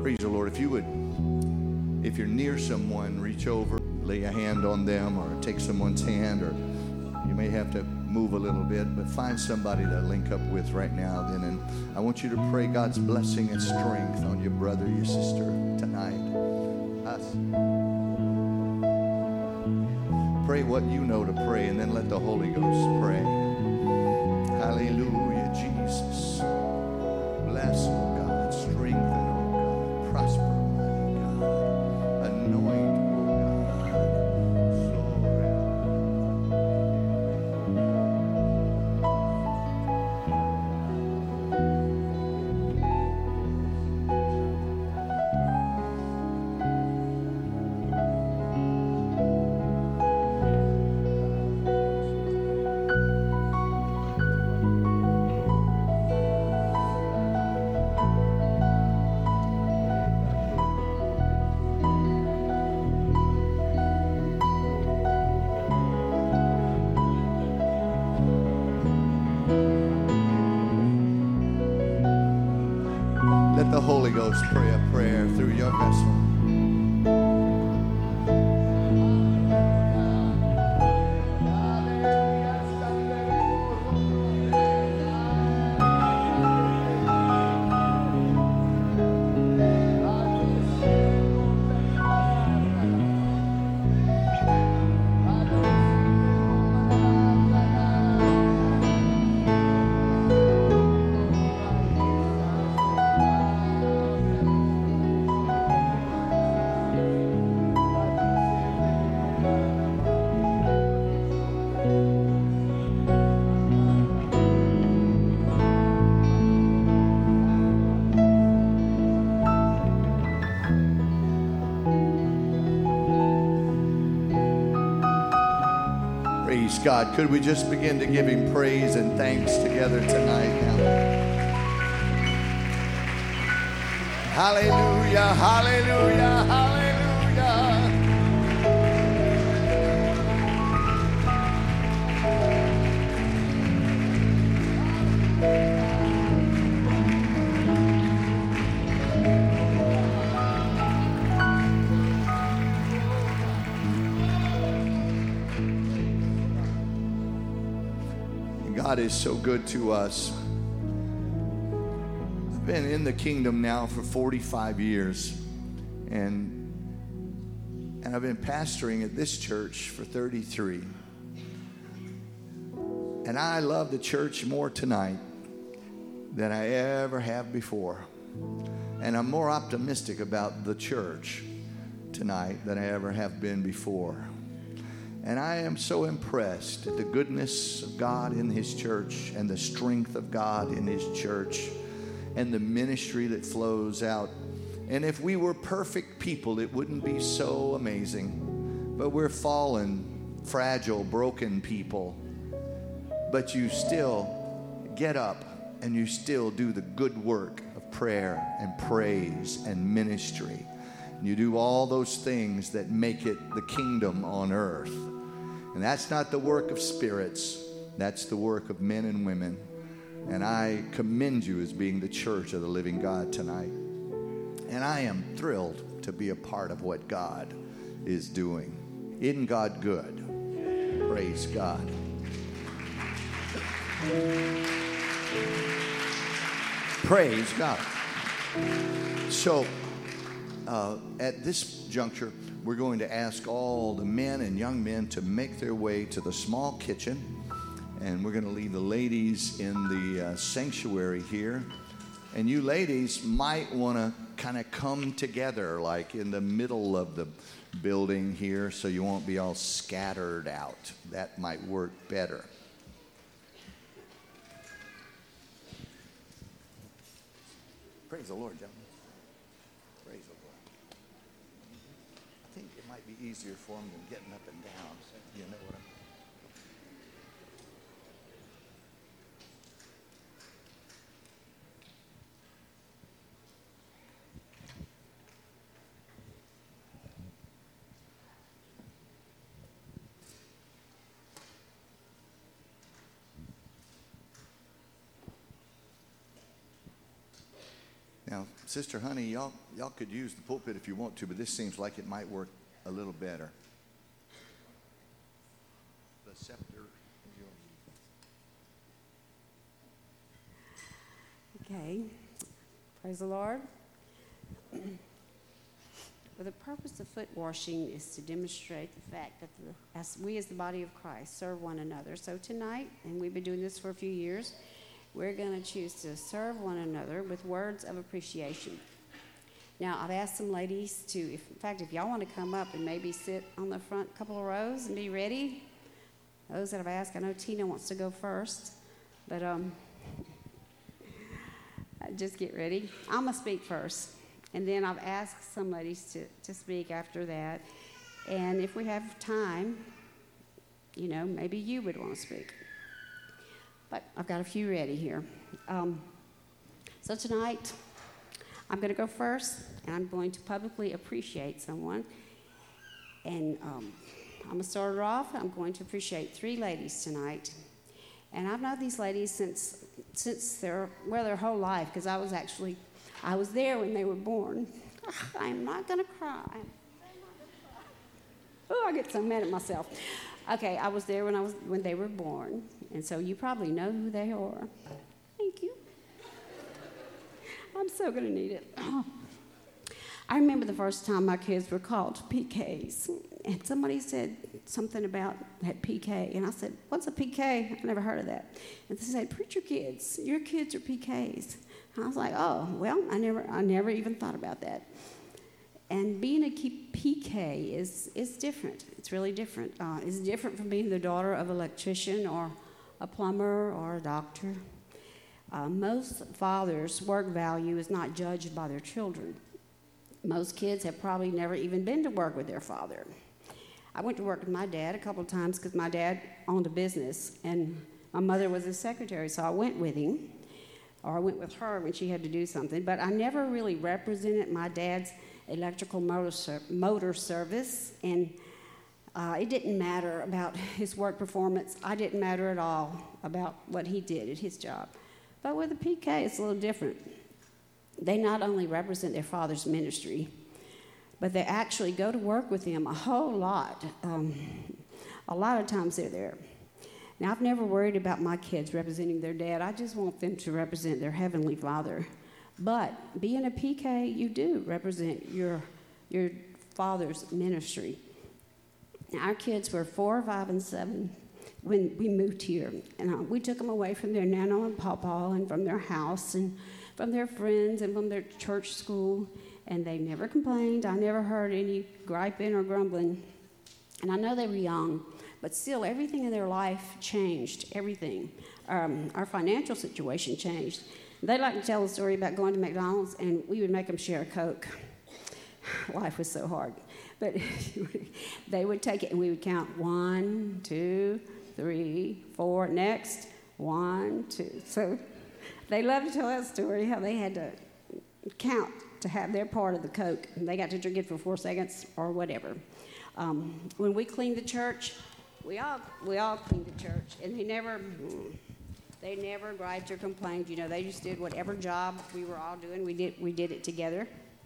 Praise the Lord. If you would, if you're near someone, reach over, lay a hand on them, or take someone's hand, or you may have to move a little bit, but find somebody to link up with right now then. And I want you to pray God's blessing and strength on your brother, your sister tonight. Us. Pray what you know to pray, and then let the Holy Ghost pray. Hallelujah, Jesus. Bless, oh God. Strengthen, oh God. Prosper, mighty God. Anoint, let the Holy Ghost pray a prayer through your vessel. Praise God. Could we just begin to give him praise and thanks together tonight now? Hallelujah, hallelujah, hallelujah. God is so good to us. I've been in the kingdom now for 45 years, and I've been pastoring at this church for 33. And I love the church more tonight than I ever have before. And I'm more optimistic about the church tonight than I ever have been before. And I am so impressed at the goodness of God in his church and the strength of God in his church and the ministry that flows out. And if we were perfect people, it wouldn't be so amazing. But we're fallen, fragile, broken people. But you still get up and you still do the good work of prayer and praise and ministry. You do all those things that make it the kingdom on earth. And that's not the work of spirits. That's the work of men and women. And I commend you as being the church of the living God tonight. And I am thrilled to be a part of what God is doing. Isn't God good? Praise God. Praise God. So, at this juncture, we're going to ask all the men and young men to make their way to the small kitchen. And we're going to leave the ladies in the sanctuary here. And you ladies might want to kind of come together, like in the middle of the building here, so you won't be all scattered out. That might work better. Praise the Lord, gentlemen. Praise the Lord. I think it might be easier for them than getting up and down. You know what I'm... Now, Sister Honey, y'all could use the pulpit if you want to, but this seems like it might work a little better. The scepter is yours. Okay. Praise the Lord. Well, the purpose of foot washing is to demonstrate the fact that as we as the body of Christ serve one another. So tonight, and we've been doing this for a few years, we're going to choose to serve one another with words of appreciation. Now, I've asked some ladies to, in fact, if y'all want to come up and maybe sit on the front couple of rows and be ready. Those that I've asked, I know Tina wants to go first, but just get ready. I'm going to speak first, and then I've asked some ladies to speak after that. And if we have time, maybe you would want to speak. But I've got a few ready here. So tonight, I'm going to go first, and I'm going to publicly appreciate someone. And I'm going to start it off. I'm going to appreciate 3 ladies tonight. And I've known these ladies since their whole life, because I was there when they were born. I'm not going to cry. Oh, I get so mad at myself. Okay, I was there when they were born, and so you probably know who they are. Thank you. I'm so going to need it. I remember the first time my kids were called PKs, and somebody said something about that PK, and I said, "What's a PK? I've never heard of that." And they said, "Preacher kids, your kids are PKs." And I was like, "Oh, well, I never even thought about that." And being a PK is different. It's really different. It's different from being the daughter of an electrician or a plumber or a doctor. Most fathers' work value is not judged by their children. Most kids have probably never even been to work with their father. I went to work with my dad a couple of times because my dad owned a business, and my mother was his secretary, so I went with him, or I went with her when she had to do something. But I never really represented my dad's electrical motor service, and it didn't matter about his work performance. I didn't matter at all about what he did at his job. But with a PK, it's a little different. They not only represent their father's ministry, but they actually go to work with him a whole lot. A lot of times they're there. Now, I've never worried about my kids representing their dad. I just want them to represent their Heavenly Father. But being a PK, you do represent your father's ministry. Now, our kids were 4, 5, and 7 when we moved here. And we took them away from their nana and papa and from their house and from their friends and from their church school. And they never complained. I never heard any griping or grumbling. And I know they were young, but still everything in their life changed, everything. Our financial situation changed. They like to tell a story about going to McDonald's, and we would make them share a Coke. Life was so hard. But they would take it, and we would count 1, 2, 3, 4. Next, 1, 2. So they love to tell that story, how they had to count to have their part of the Coke, and they got to drink it for 4 seconds or whatever. When we cleaned the church, we all cleaned the church, and they never griped or complained. They just did whatever job we were all doing. We did it together.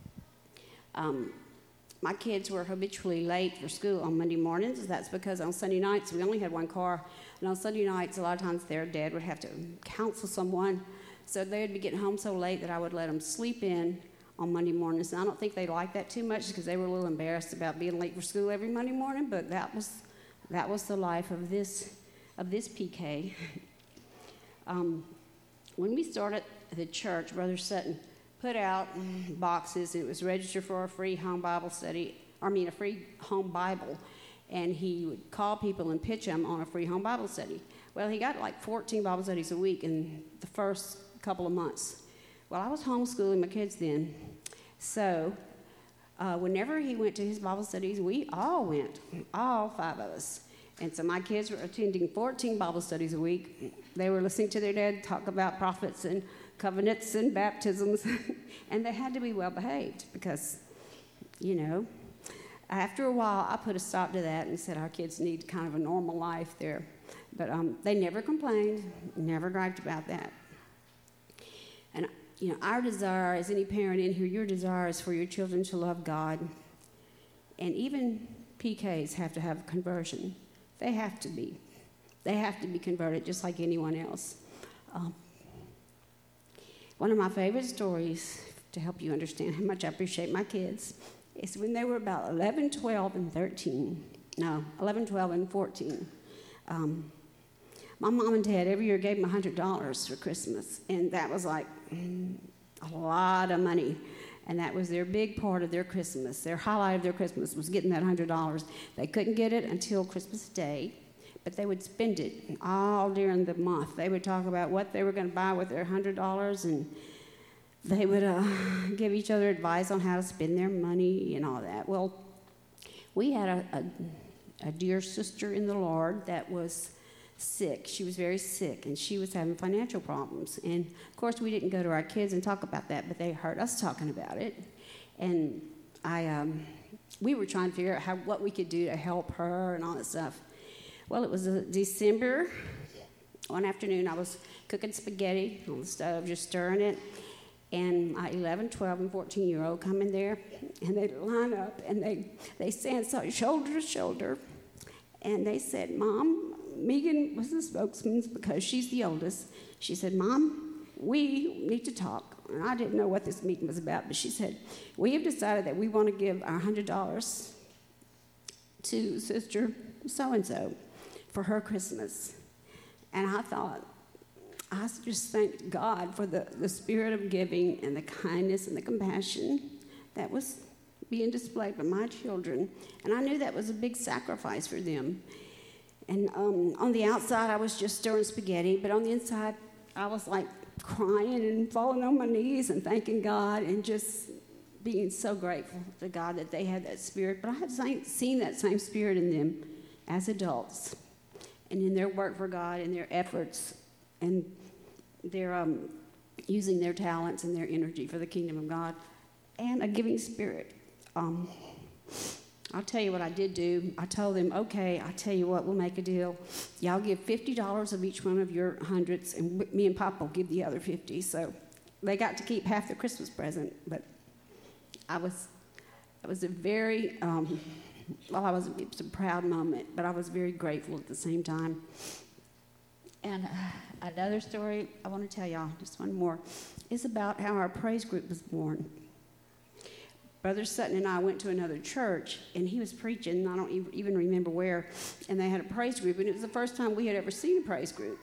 My kids were habitually late for school on Monday mornings. That's because on Sunday nights, we only had one car. And on Sunday nights, a lot of times their dad would have to counsel someone. So they'd be getting home so late that I would let them sleep in on Monday mornings. And I don't think they liked that too much because they were a little embarrassed about being late for school every Monday morning. But that was the life of this PK. When we started the church, Brother Sutton put out boxes. It was registered for a free home Bible study, a free home Bible, and he would call people and pitch them on a free home Bible study. Well, he got like 14 Bible studies a week in the first couple of months. Well, I was homeschooling my kids then, so whenever he went to his Bible studies, we all went, all 5 of us. And so my kids were attending 14 Bible studies a week. They were listening to their dad talk about prophets and covenants and baptisms, and they had to be well behaved because, after a while I put a stop to that and said our kids need kind of a normal life there. But they never complained, never griped about that. And, our desire, as any parent in here, your desire is for your children to love God. And even PKs have to have conversion. They have to be. They have to be converted just like anyone else. One of my favorite stories, to help you understand how much I appreciate my kids, is when they were about 11, 12, and 13. No, 11, 12, and 14. My mom and dad every year gave them $100 for Christmas, and that was like a lot of money. And that was their big part of their Christmas. Their highlight of their Christmas was getting that $100. They couldn't get it until Christmas Day, but they would spend it all during the month. They would talk about what they were going to buy with their $100, and they would give each other advice on how to spend their money and all that. Well, we had a dear sister in the Lord that was sick. She was very sick, and she was having financial problems. And, of course, we didn't go to our kids and talk about that, but they heard us talking about it. And we were trying to figure out what we could do to help her and all that stuff. Well, it was December. One afternoon, I was cooking spaghetti on the stove, just stirring it. And my 11, 12, and 14-year-old come in there, and they line up, and they stand shoulder to shoulder. And they said, Mom, Megan was the spokesman because she's the oldest. She said, Mom, we need to talk. And I didn't know what this meeting was about, but she said, we have decided that we want to give our $100 to Sister so-and-so for her Christmas. And I thought, I just thank God for the spirit of giving and the kindness and the compassion that was being displayed by my children. And I knew that was a big sacrifice for them. And on the outside, I was just stirring spaghetti, but on the inside, I was like crying and falling on my knees and thanking God and just being so grateful to God that they had that spirit. But I had seen that same spirit in them as adults and in their work for God and their efforts and their using their talents and their energy for the kingdom of God and a giving spirit. I'll tell you what I did do. I told them, okay, I tell you what, we'll make a deal. Y'all give $50 of each one of your hundreds, and me and Pop will give the other 50. So they got to keep half the Christmas present. But it was a very, it was a proud moment, but I was very grateful at the same time. And another story I want to tell y'all, just one more, is about how our praise group was born. Brother Sutton and I went to another church, and he was preaching, I don't even remember where, and they had a praise group, and it was the first time we had ever seen a praise group.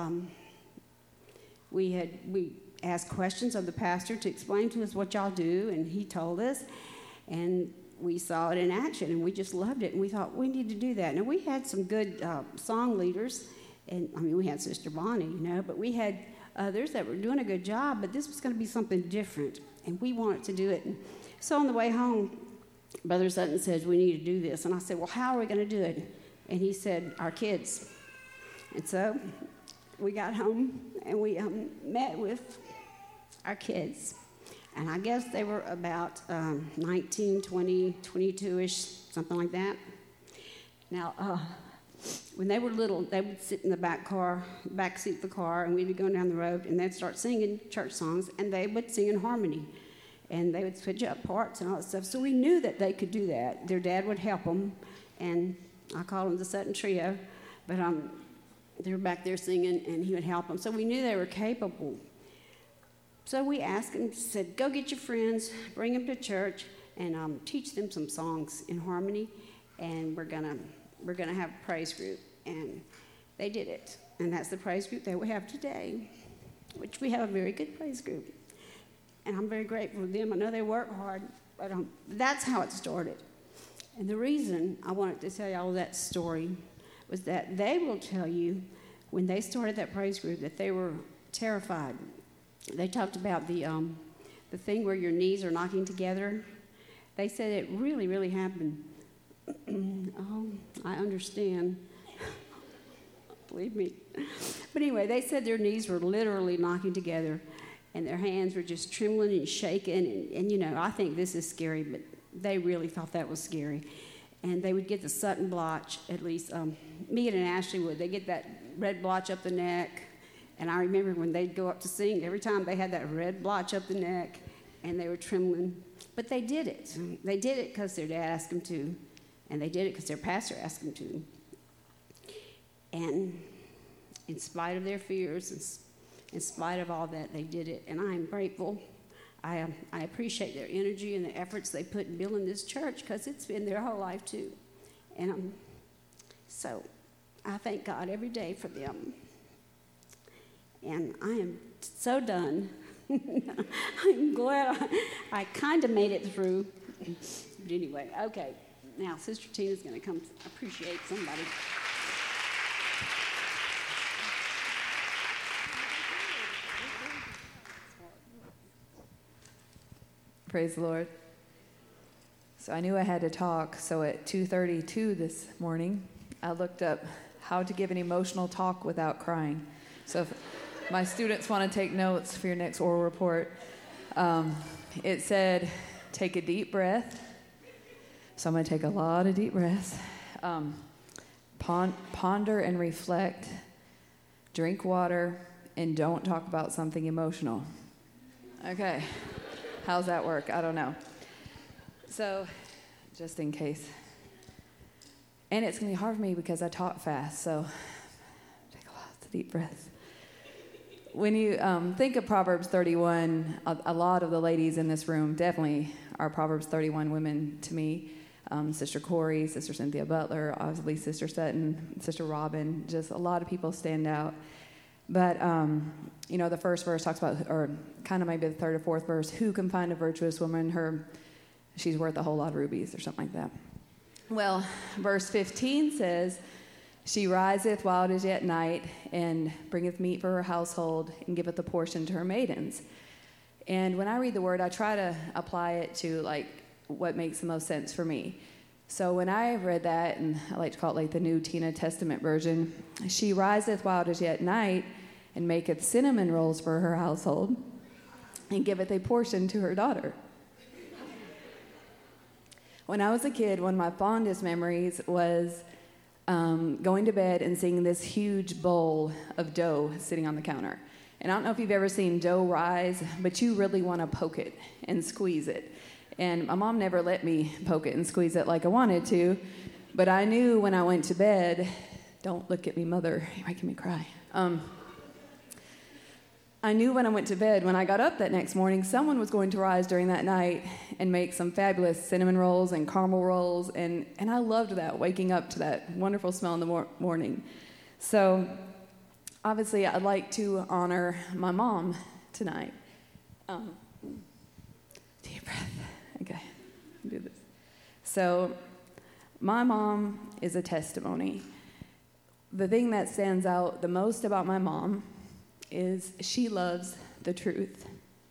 We asked questions of the pastor to explain to us what y'all do, and he told us, and we saw it in action, and we just loved it, and we thought, we need to do that. Now, we had some good song leaders, and, we had Sister Bonnie, but we had others that were doing a good job, but this was going to be something different, and we wanted to do it. And so on the way home, Brother Sutton said, we need to do this. And I said, well, how are we going to do it? And he said, our kids. And so we got home, and we met with our kids. And I guess they were about 19, 20, 22-ish, something like that. Now, when they were little, they would sit in the back seat of the car, and we'd be going down the road, and they'd start singing church songs, and they would sing in harmony. And they would switch up parts and all that stuff. So we knew that they could do that. Their dad would help them, and I call them the Sutton Trio. But they were back there singing, and he would help them. So we knew they were capable. So we asked him, said, go get your friends, bring them to church, and teach them some songs in harmony, and we're gonna have a praise group. And they did it. And that's the praise group that we have today, which we have a very good praise group. And I'm very grateful for them. I know they work hard, but that's how it started. And the reason I wanted to tell you all that story was that they will tell you when they started that praise group that they were terrified. They talked about the thing where your knees are knocking together. They said it really, really happened. Oh, I understand. Believe me. But anyway, they said their knees were literally knocking together. And their hands were just trembling and shaking. And I think this is scary, but they really thought that was scary. And they would get the Sutton blotch, at least Megan and Ashley would. They get that red blotch up the neck, And I remember when they'd go up to sing, every time they had that red blotch up the neck, and they were trembling. But they did it. They did it because their dad asked them to, and they did it because their pastor asked them to. And in spite of their fears, in spite of all that, they did it. And I am grateful. I appreciate their energy and the efforts they put in building this church, because it's been their whole life too. And so I thank God every day for them. And I am so done. I'm glad I kind of made it through. But anyway, okay. Now, Sister Tina's going to come appreciate somebody. Praise the Lord. So I knew I had to talk. So at 2:32 this morning, I looked up how to give an emotional talk without crying. So if my students want to take notes for your next oral report, it said, take a deep breath. So I'm going to take a lot of deep breaths. Ponder and reflect. Drink water. And don't talk about something emotional. Okay. How's that work? I don't know. So, just in case. And it's going to be hard for me because I talk fast, so take a lot of deep breaths. When you think of Proverbs 31, a lot of the ladies in this room definitely are Proverbs 31 women to me. Sister Corey, Sister Cynthia Butler, obviously Sister Sutton, Sister Robin, just a lot of people stand out. But, the first verse talks about, or kind of maybe the third or fourth verse, who can find a virtuous woman? She's worth a whole lot of rubies or something like that. Well, verse 15 says, she riseth while it is yet night, and bringeth meat for her household, and giveth a portion to her maidens. And when I read the word, I try to apply it to, what makes the most sense for me. So when I read that, and I like to call it the New Tina Testament version, she riseth while it is yet night, and maketh cinnamon rolls for her household, and giveth a portion to her daughter. When I was a kid, one of my fondest memories was going to bed and seeing this huge bowl of dough sitting on the counter. And I don't know if you've ever seen dough rise, but you really want to poke it and squeeze it. And my mom never let me poke it and squeeze it like I wanted to, but I knew when I went to bed, don't look at me, Mother, you're making me cry. I knew when I went to bed, when I got up that next morning, someone was going to rise during that night and make some fabulous cinnamon rolls and caramel rolls, and I loved that, waking up to that wonderful smell in the morning. So, obviously, I'd like to honor my mom tonight. Deep breath. Okay, do this. So, my mom is a testimony. The thing that stands out the most about my mom is she loves the truth.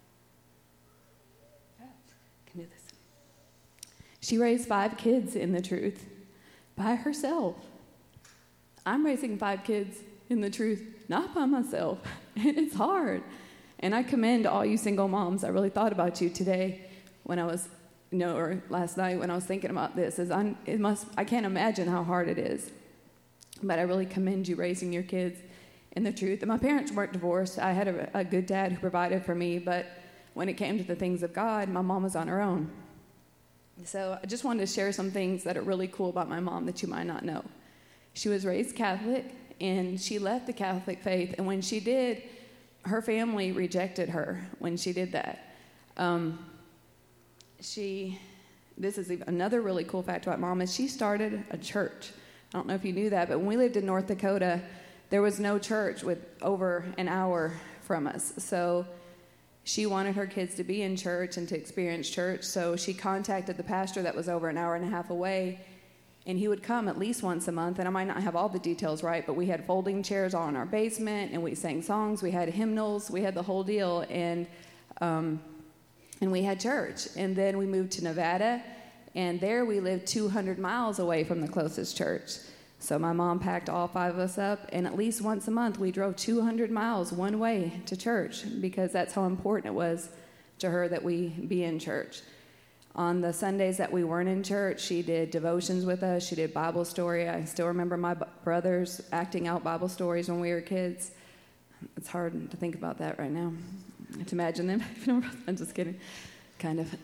Can do this. She raised 5 kids in the truth by herself. I'm raising 5 kids in the truth, not by myself, and it's hard. And I commend all you single moms. I really thought about you today when I was, or last night when I was thinking about this. I can't imagine how hard it is. But I really commend you raising your kids in the truth. And my parents weren't divorced. I had a good dad who provided for me, but when it came to the things of God, my mom was on her own. So I just wanted to share some things that are really cool about my mom that you might not know. She was raised Catholic, and she left the Catholic faith, and when she did, her family rejected her when she did that. This is another really cool fact about Mom, is she started a church. I don't know if you knew that, but when we lived in North Dakota, there was no church with over an hour from us. So she wanted her kids to be in church and to experience church. So she contacted the pastor that was over an hour and a half away, and he would come at least once a month. And I might not have all the details right, but we had folding chairs all in our basement, and we sang songs. We had hymnals. We had the whole deal, and we had church. And then we moved to Nevada, and there we lived 200 miles away from the closest church. So my mom packed all 5 of us up, and at least once a month we drove 200 miles one way to church, because that's how important it was to her that we be in church. On the Sundays that we weren't in church, she did devotions with us. She did Bible story. I still remember my brothers acting out Bible stories when we were kids. It's hard to think about that right now. To imagine them. I'm just kidding. Kind of.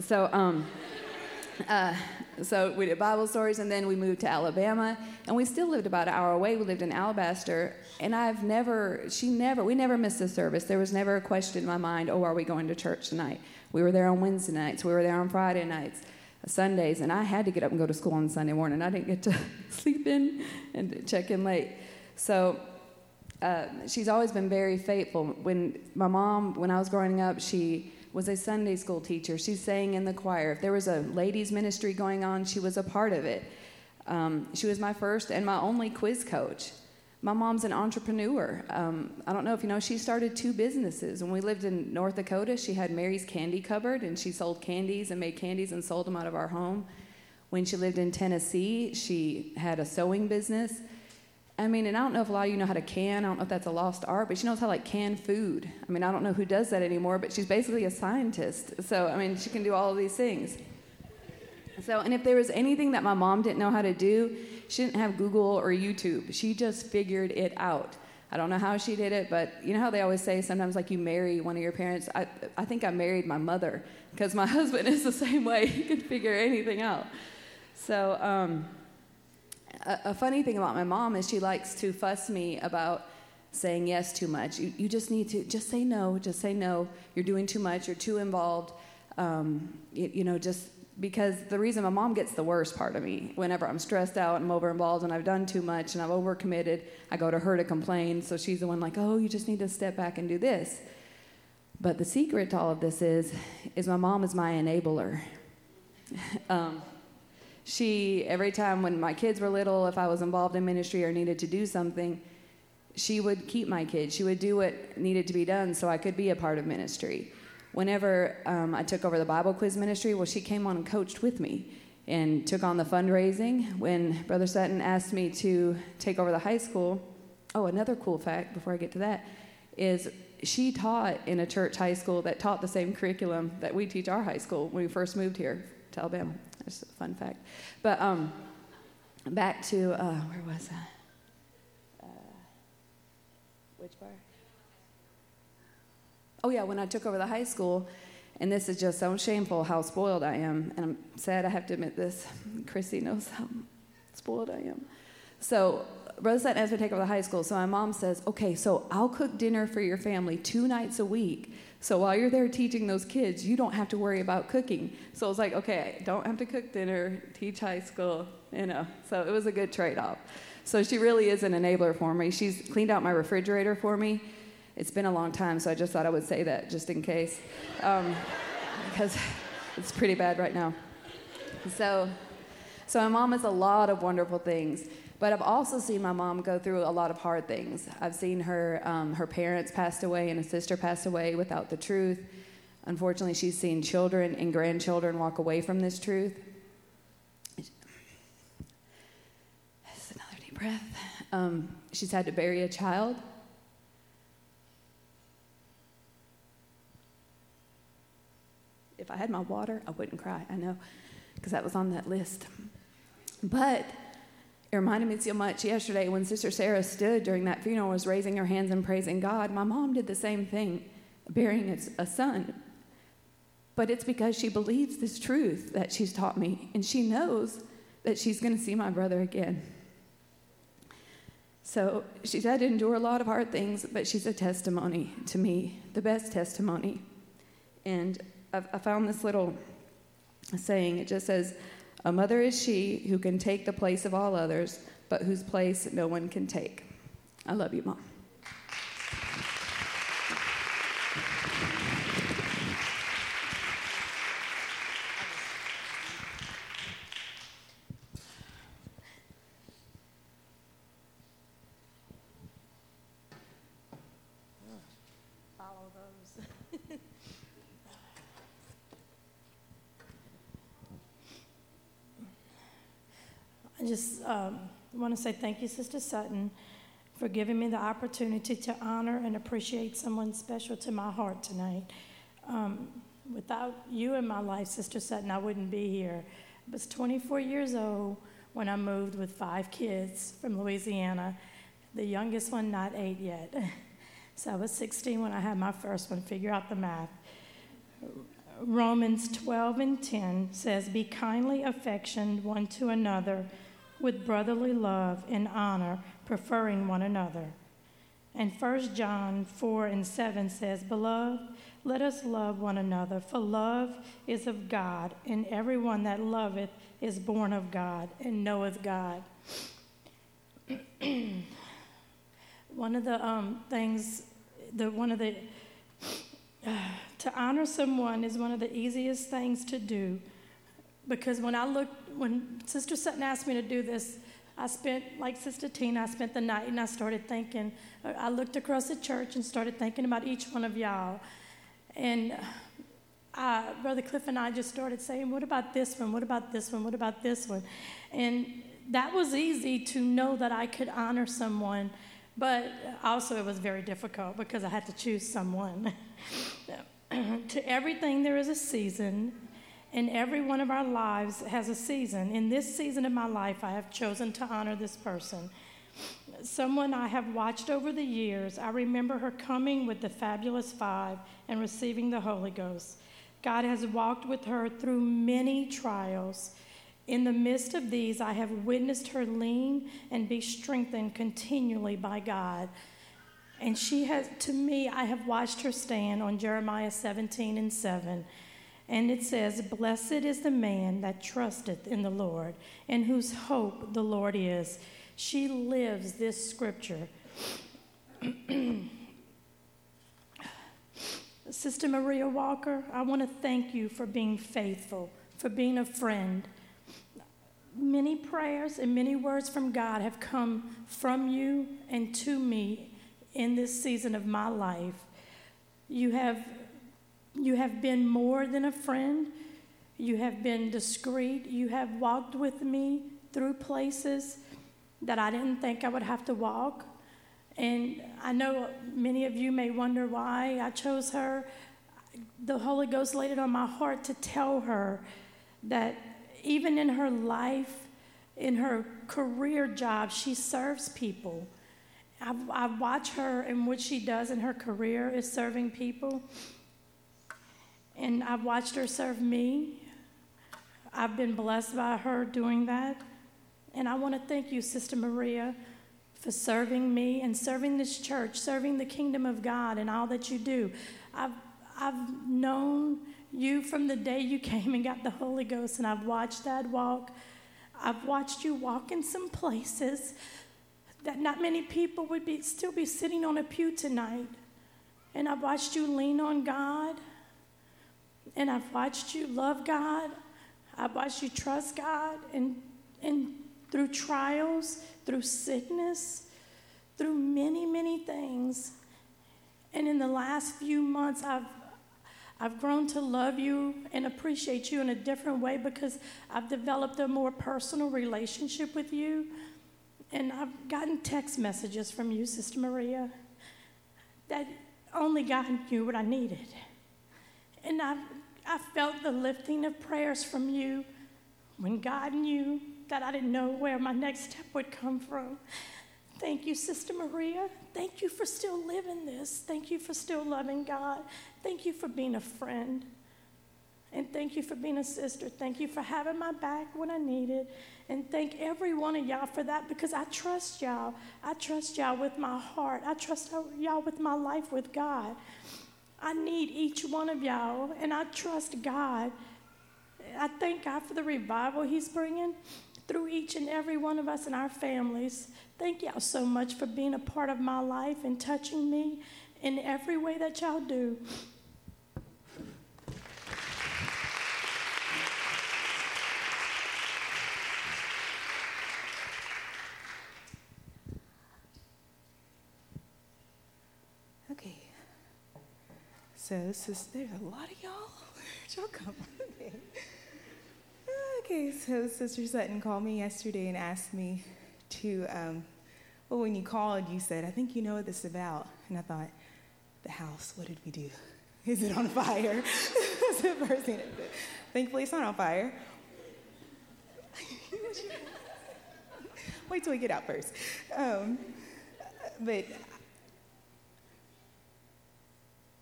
So we did Bible stories, and then we moved to Alabama, and we still lived about an hour away. We lived in Alabaster, and we never missed a service. There was never a question in my mind, are we going to church tonight? We were there on Wednesday nights. We were there on Friday nights, Sundays, and I had to get up and go to school on Sunday morning. I didn't get to sleep in and check in late. So she's always been very faithful. When I was growing up, she was a Sunday school teacher. She sang in the choir. If there was a ladies' ministry going on, she was a part of it. She was my first and my only quiz coach. My mom's an entrepreneur. I don't know if you know, she started 2 businesses. When we lived in North Dakota, she had Mary's Candy Cupboard, and she sold candies and made candies and sold them out of our home. When she lived in Tennessee, she had a sewing business. I mean, and I don't know if a lot of you know how to can. I don't know if that's a lost art, but she knows how to can food. I mean, I don't know who does that anymore, but she's basically a scientist. So, I mean, she can do all of these things. So, and if there was anything that my mom didn't know how to do, she didn't have Google or YouTube. She just figured it out. I don't know how she did it, but you know how they always say sometimes like you marry one of your parents? I think I married my mother, because my husband is the same way. He can figure anything out. So, a funny thing about my mom is she likes to fuss me about saying yes too much. You just need to just say no. Just say no. You're doing too much. You're too involved. Just because the reason my mom gets the worst part of me, whenever I'm stressed out and I'm over-involved and I've done too much and I've overcommitted, I go to her to complain. So she's the one like, oh, you just need to step back and do this. But the secret to all of this is my mom is my enabler. Every time when my kids were little, if I was involved in ministry or needed to do something, she would keep my kids. She would do what needed to be done so I could be a part of ministry. Whenever I took over the Bible quiz ministry, she came on and coached with me and took on the fundraising. When Brother Sutton asked me to take over the high school, another cool fact before I get to that is she taught in a church high school that taught the same curriculum that we teach our high school when we first moved here to Alabama. That's a fun fact. But back to, where was I? Which part? Oh, yeah, when I took over the high school, and this is just so shameful how spoiled I am, and I'm sad I have to admit this. Chrissy knows how spoiled I am. So Brother Sutton asked me to take over the high school, so my mom says, okay, so I'll cook dinner for your family 2 nights a week. So while you're there teaching those kids, you don't have to worry about cooking. So I was like, okay, I don't have to cook dinner, teach high school, So it was a good trade-off. So she really is an enabler for me. She's cleaned out my refrigerator for me. It's been a long time, so I just thought I would say that just in case, because it's pretty bad right now. So my mom is a lot of wonderful things, but I've also seen my mom go through a lot of hard things. I've seen her parents passed away and a sister passed away without the truth. Unfortunately, she's seen children and grandchildren walk away from this truth. Just another deep breath. She's had to bury a child. If I had my water, I wouldn't cry, I know, because that was on that list. But it reminded me so much yesterday when Sister Sarah stood during that funeral and was raising her hands and praising God. My mom did the same thing, burying a son. But it's because she believes this truth that she's taught me, and she knows that she's going to see my brother again. So she's had to endure a lot of hard things, but she's a testimony to me, the best testimony. And I found this little saying. It just says, a mother is she who can take the place of all others, but whose place no one can take. I love you, Mom. Follow those. I just want to say thank you, Sister Sutton, for giving me the opportunity to honor and appreciate someone special to my heart tonight. Without you in my life, Sister Sutton, I wouldn't be here. I was 24 years old when I moved with 5 kids from Louisiana, the youngest one not 8 yet. So I was 16 when I had my first one. Figure out the math. Romans 12:10 says, "Be kindly affectioned one to another with brotherly love and honor, preferring one another." And 1 John 4:7 says, "Beloved, let us love one another, for love is of God, and everyone that loveth is born of God and knoweth God." One of the things, to honor someone is one of the easiest things to do, because when Sister Sutton asked me to do this, I spent, like Sister Tina, I spent the night and I started thinking. I looked across the church and started thinking about each one of y'all. And Brother Cliff and I just started saying, what about this one? What about this one? What about this one? And that was easy to know that I could honor someone, but also it was very difficult because I had to choose someone. To everything there is a season, and every one of our lives has a season. In this season of my life, I have chosen to honor this person. Someone I have watched over the years. I remember her coming with the Fabulous Five and receiving the Holy Ghost. God has walked with her through many trials. In the midst of these, I have witnessed her lean and be strengthened continually by God. And she has, to me, I have watched her stand on Jeremiah 17:7. And it says, "Blessed is the man that trusteth in the Lord, and whose hope the Lord is." She lives this scripture. Sister Maria Walker, I want to thank you for being faithful, for being a friend. Many prayers and many words from God have come from you and to me in this season of my life. You have been more than a friend. You have been discreet. You have walked with me through places that I didn't think I would have to walk. And I know many of you may wonder why I chose her. The Holy Ghost laid it on my heart to tell her that even in her life, in her career job, she serves people. I watch her, and what she does in her career is serving people. And I've watched her serve me. I've been blessed by her doing that. And I want to thank you, Sister Maria, for serving me and serving this church, serving the kingdom of God and all that you do. I've known you from the day you came and got the Holy Ghost, and I've watched that walk. I've watched you walk in some places that not many people would still be sitting on a pew tonight. And I've watched you lean on God. And I've watched you love God. I've watched you trust God. And through trials, through sickness, through many, many things. And in the last few months, I've grown to love you and appreciate you in a different way because I've developed a more personal relationship with you. And I've gotten text messages from you, Sister Maria, that only God knew what I needed. And I felt the lifting of prayers from you when God knew that I didn't know where my next step would come from. Thank you, Sister Maria. Thank you for still living this. Thank you for still loving God. Thank you for being a friend. And thank you for being a sister. Thank you for having my back when I need it. And thank every one of y'all for that, because I trust y'all. I trust y'all with my heart. I trust y'all with my life with God. I need each one of y'all, and I trust God. I thank God for the revival He's bringing through each and every one of us and our families. Thank y'all so much for being a part of my life and touching me in every way that y'all do. Okay. So there's a lot of y'all. Where'd y'all come? Okay, so Sister Sutton called me yesterday and asked me to, well, when you called, you said, "I think you know what this is about." And I thought, the house, what did we do? Is it on fire? That's the first thing I did. Thankfully, it's not on fire. Wait till we get out first. But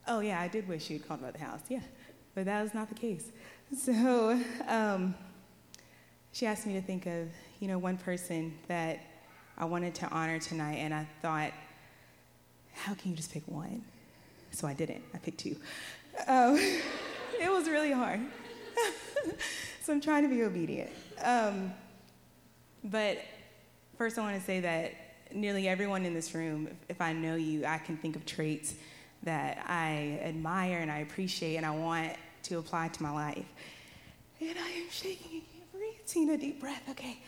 Oh, yeah, I did wish you'd called about the house, yeah. But that was not the case. So she asked me to think of, one person that I wanted to honor tonight, and I thought, how can you just pick one? So I didn't. I picked two. It was really hard. So I'm trying to be obedient. But first I want to say that nearly everyone in this room, if I know you, I can think of traits that I admire and I appreciate and I want to apply to my life. And I am shaking and can't breathe. Tina, deep breath, okay.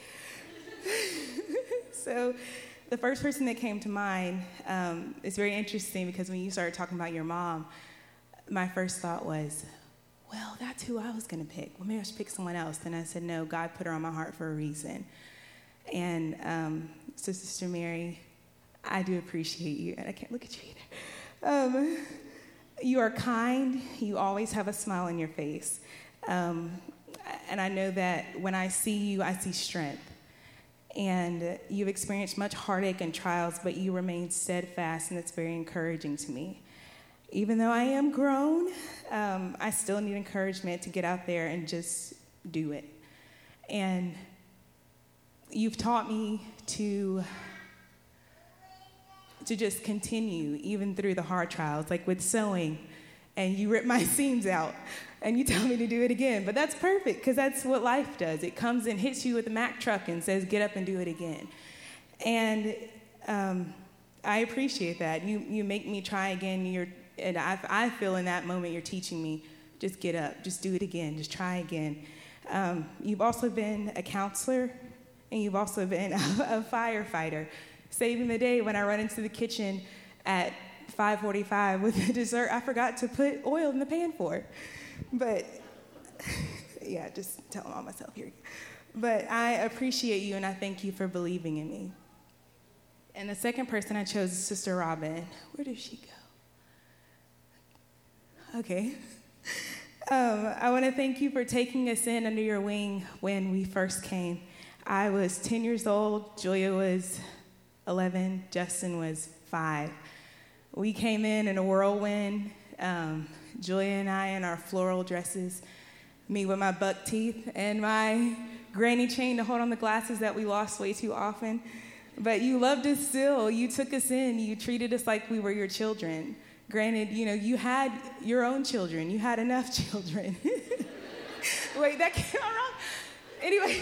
So the first person that came to mind is very interesting because when you started talking about your mom, my first thought was, well, that's who I was going to pick. Well, maybe I should pick someone else. Then I said, no, God put her on my heart for a reason. And so, Sister Mary, I do appreciate you. And I can't look at you either. You are kind. You always have a smile on your face. And I know that when I see you, I see strength. And you've experienced much heartache and trials, but you remain steadfast, and it's very encouraging to me. Even though I am grown, I still need encouragement to get out there and just do it. And you've taught me to just continue even through the hard trials, like with sewing, and you rip my seams out, and you tell me to do it again. But that's perfect, because that's what life does. It comes and hits you with a Mack truck and says, get up and do it again. And I appreciate that. You make me try again. And I feel in that moment you're teaching me, just get up, just do it again, just try again. You've also been a counselor, and you've also been a firefighter, saving the day when I run into the kitchen at 5:45 with a dessert I forgot to put oil in the pan for. But, yeah, just telling all myself here. But I appreciate you, and I thank you for believing in me. And the second person I chose is Sister Robin. Where did she go? Okay. I want to thank you for taking us in under your wing when we first came. I was 10 years old, Julia was 11, Justin was 5. We came in a whirlwind, Julia and I in our floral dresses, me with my buck teeth and my granny chain to hold on the glasses that we lost way too often. But you loved us still. You took us in. You treated us like we were your children. Granted, you had your own children. You had enough children. Wait, that came out wrong? Anyway,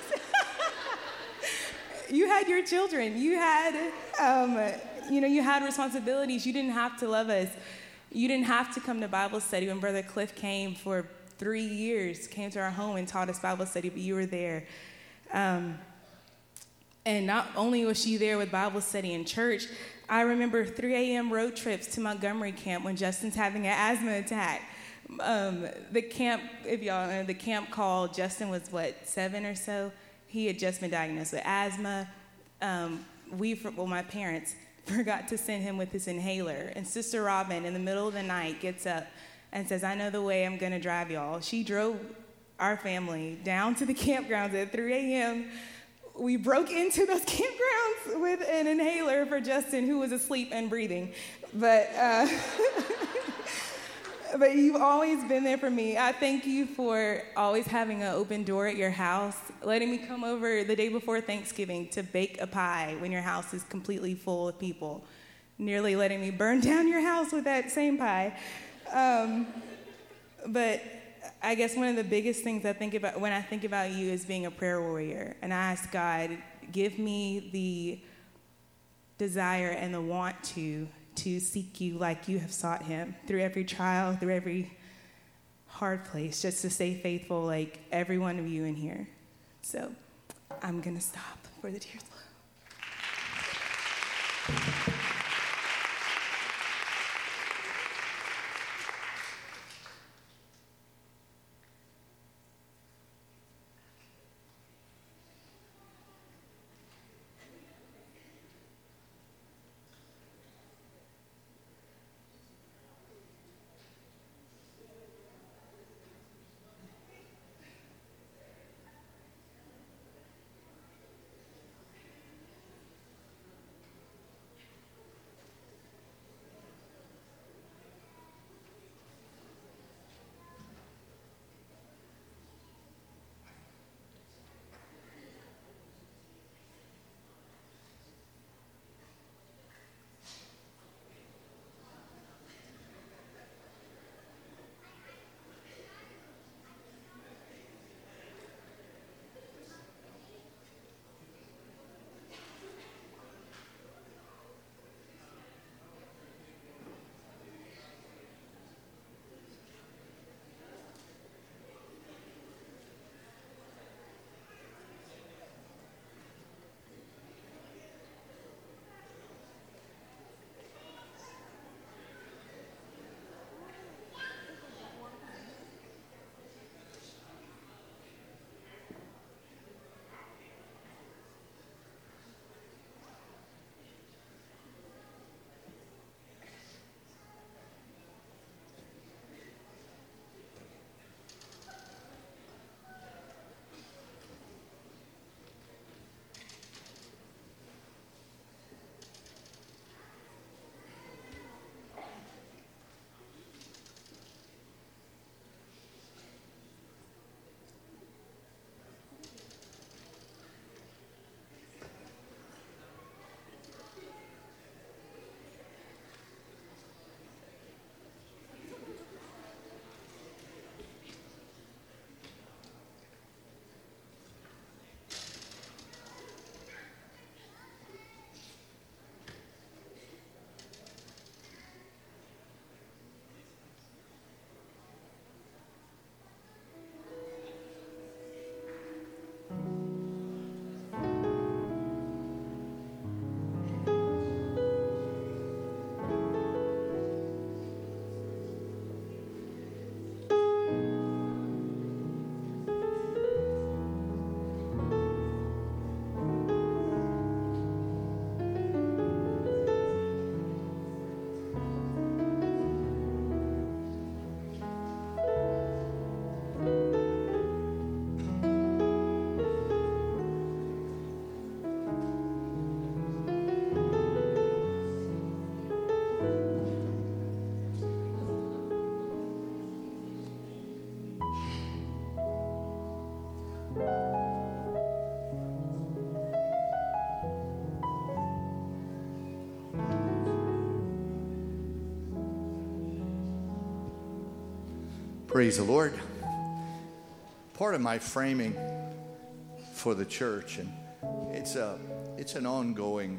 you had your children. You had, you had responsibilities. You didn't have to love us. You didn't have to come to Bible study. When Brother Cliff came for 3 years, came to our home and taught us Bible study, but you were there. And not only was she there with Bible study in church, I remember 3 a.m. road trips to Montgomery camp when Justin's having an asthma attack. The camp, if y'all know, the camp call, Justin was, 7 or so? He had just been diagnosed with asthma. My parents forgot to send him with his inhaler. And Sister Robin, in the middle of the night, gets up and says, I know the way, I'm going to drive y'all. She drove our family down to the campgrounds at 3 a.m., we broke into those campgrounds with an inhaler for Justin, who was asleep and breathing. But but you've always been there for me. I thank you for always having an open door at your house, letting me come over the day before Thanksgiving to bake a pie when your house is completely full of people, nearly letting me burn down your house with that same pie. But I guess one of the biggest things I think about when I think about you is being a prayer warrior. And I ask God, give me the desire and the want to seek you like you have sought him through every trial, through every hard place, just to stay faithful like every one of you in here. So I'm going to stop for the tears flow. Praise the Lord. Part of my framing for the church, and it's an ongoing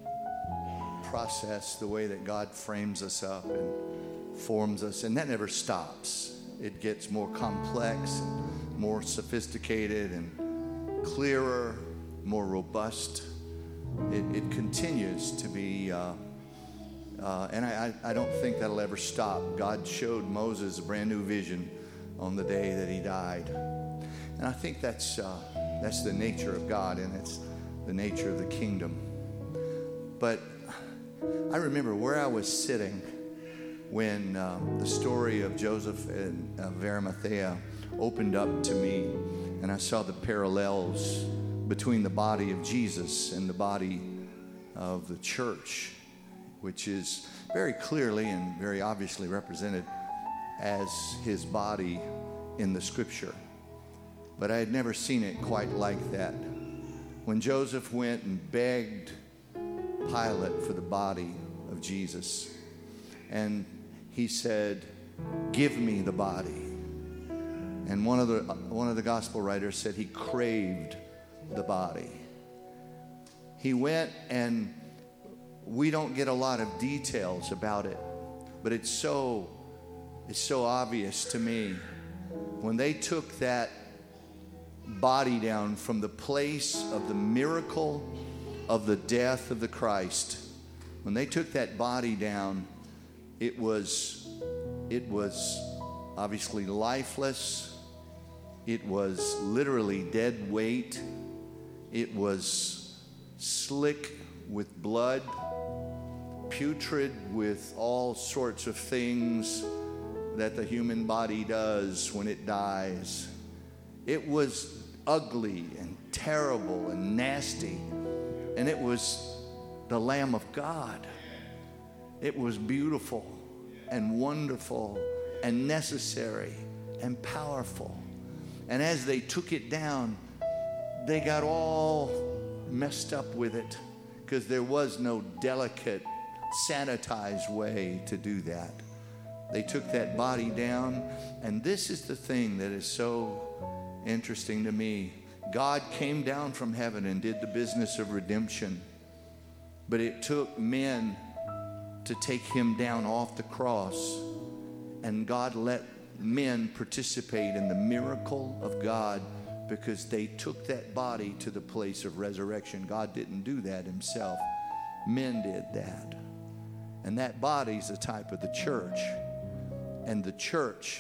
process, the way that God frames us up and forms us, and that never stops. It gets more complex and more sophisticated and clearer, more robust. It continues to be, and I don't think that'll ever stop. God showed Moses a brand new vision on the day that he died. And I think that's the nature of God, and it's the nature of the kingdom. But I remember where I was sitting when the story of Joseph and of Arimathea opened up to me, and I saw the parallels between the body of Jesus and the body of the church, which is very clearly and very obviously represented as his body in the scripture. But I had never seen it quite like that. When Joseph went and begged Pilate for the body of Jesus, and he said, "Give me the body." And one of the gospel writers said he craved the body. He went, and we don't get a lot of details about it, but it's so obvious to me. When they took that body down from the place of the miracle of the death of the Christ, when they took that body down, it was obviously lifeless. It was literally dead weight. It was slick with blood, putrid with all sorts of things that the human body does when it dies. It was ugly and terrible and nasty, and it was the Lamb of God. It was beautiful and wonderful and necessary and powerful. And as they took it down, they got all messed up with it, because there was no delicate, sanitized way to do that. They took that body down, and this is the thing that is so interesting to me. God came down from heaven and did the business of redemption, but it took men to take him down off the cross, and God let men participate in the miracle of God because they took that body to the place of resurrection. God didn't do that himself. Men did that. And that body's a type of the church. And the church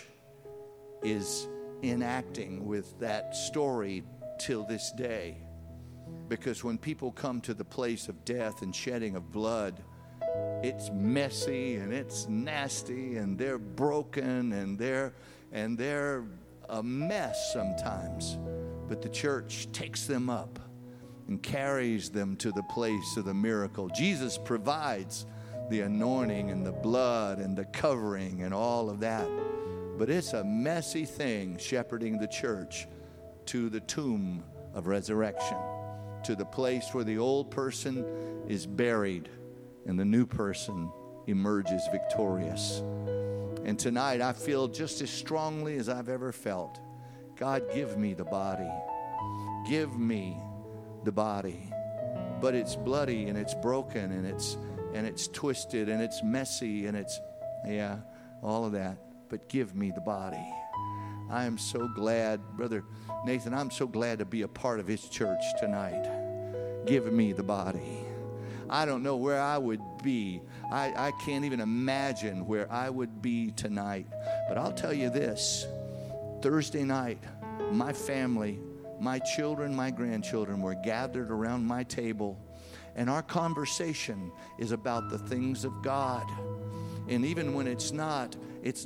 is enacting with that story till this day. Because when people come to the place of death and shedding of blood, it's messy and it's nasty, and they're broken, and they're a mess sometimes. But the church takes them up and carries them to the place of the miracle. Jesus provides the anointing and the blood and the covering and all of that. But it's a messy thing shepherding the church to the tomb of resurrection, to the place where the old person is buried and the new person emerges victorious. And tonight I feel just as strongly as I've ever felt. God, give me the body. Give me the body. But it's bloody and it's broken and it's twisted and it's messy and it's, all of that. But give me the body. I am so glad, Brother Nathan, I'm so glad to be a part of his church tonight. Give me the body. I don't know where I would be. I can't even imagine where I would be tonight. But I'll tell you this. Thursday night, my family, my children, my grandchildren were gathered around my table, and our conversation is about the things of God. And even when it's not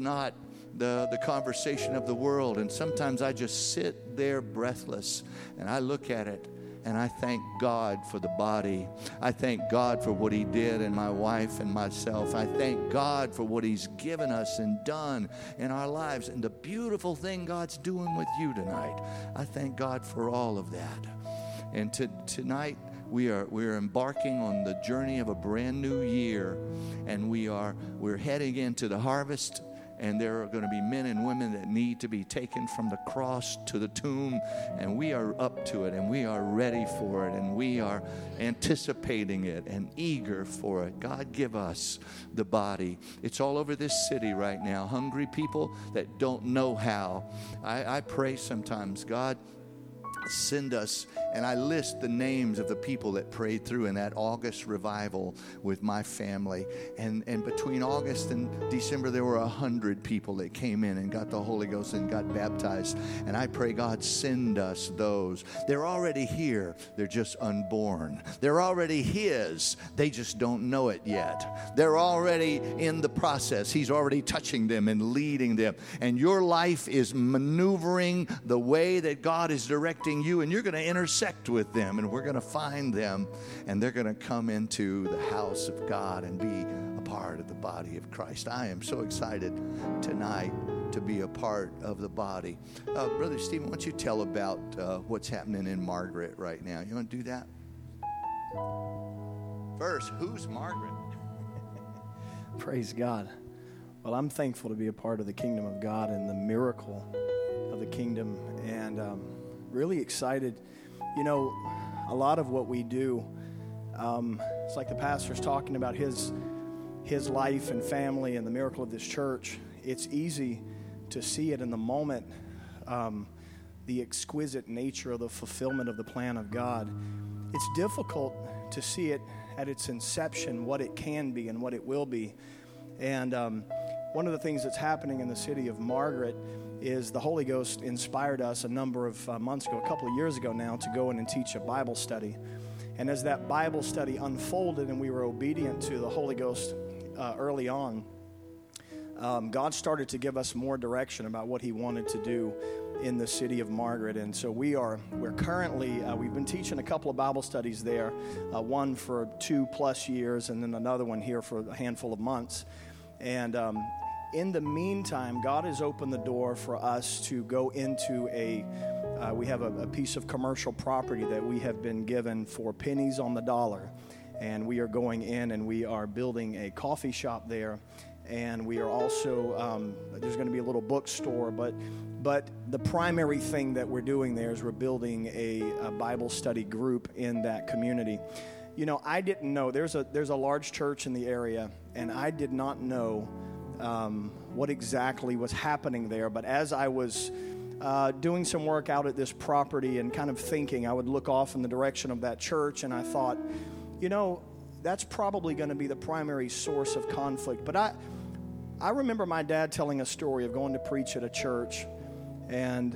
the conversation of the world. And sometimes I just sit there breathless, and I look at it, And I thank God for the body. I thank God for what he did in my wife and myself. I thank God for what he's given us and done in our lives. And the beautiful thing God's doing with you tonight. I thank God for all of that. And tonight, we're embarking on the journey of a brand new year. And we're heading into the harvest. And there are going to be men and women that need to be taken from the cross to the tomb. And we are up to it, and we are ready for it, and we are anticipating it and eager for it. God, give us the body. It's all over this city right now. Hungry people that don't know how. I pray sometimes, God, send us, and I list the names of the people that prayed through in that August revival with my family. And between August and December, there were 100 people that came in and got the Holy Ghost and got baptized. And I pray, God, send us those. They're already here. They're just unborn. They're already His. They just don't know it yet. They're already in the process. He's already touching them and leading them. And your life is maneuvering the way that God is directing you, and you're going to intersect with them, and we're going to find them, and they're going to come into the house of God and be a part of the body of Christ. I am so excited tonight to be a part of the body. Brother Stephen, why don't you tell about what's happening in Margaret right now? You want to do that? First, who's Margaret? Praise God. Well, I'm thankful to be a part of the kingdom of God and the miracle of the kingdom, and really excited. You know, a lot of what we do, it's like the pastor's talking about his life and family and the miracle of this church. It's easy to see it in the moment, the exquisite nature of the fulfillment of the plan of God. It's difficult to see it at its inception, what it can be and what it will be. And one of the things that's happening in the city of Margaret is the Holy Ghost inspired us a number of months ago, a couple of years ago now, to go in and teach a Bible study. And as that Bible study unfolded and we were obedient to the Holy Ghost early on, God started to give us more direction about what He wanted to do in the city of Margaret. And so we're currently, we've been teaching a couple of Bible studies there, one for 2+ years and then another one here for a handful of months. And in the meantime, God has opened the door for us to go into we have a piece of commercial property that we have been given for pennies on the dollar. And we are going in and we are building a coffee shop there. And we are also, there's going to be a little bookstore, but the primary thing that we're doing there is we're building a Bible study group in that community. You know, I didn't know, there's a large church in the area, and I did not know what exactly was happening there. But as I was doing some work out at this property and kind of thinking, I would look off in the direction of that church, and I thought, you know, that's probably going to be the primary source of conflict. But I remember my dad telling a story of going to preach at a church, and